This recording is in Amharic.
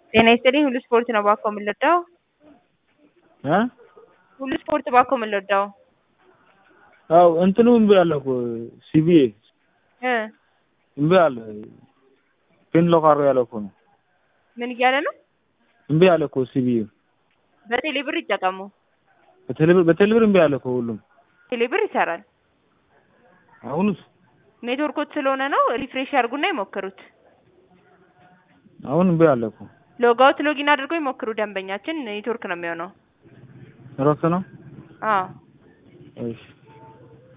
ጤና ይስጥልኝ ሁሉ ስፖርት ነው ባኮ የምንወዳው ሁሉ ስፖርት ባኮ የምንወዳው አው እንትኑ እምቢ አለ እኮ ሲቢኤ እምቢ አለ ፒን ሎክ አድርጎ ያለው እኮ ነው ምን እያለ ነው እምቢ አለ እኮ ሲቢኤ በቴሌብር ይጠቀሙ በቴሌብር እምቢ አለ እኮ ሁሉም ቴሌብር ይሰራል አሁንስ ኔትወርኮች ስለሆነ ነው ሪፍሬሽ ያርጉና ይሞክሩት አሁን እምቢ አለ እኮ ሎጋውት ሎጊን አድርገው ይሞክሩ ደንበኛችን ኔትወርክ ነው የሚሆነው ሮክ ነው አዎ እሺ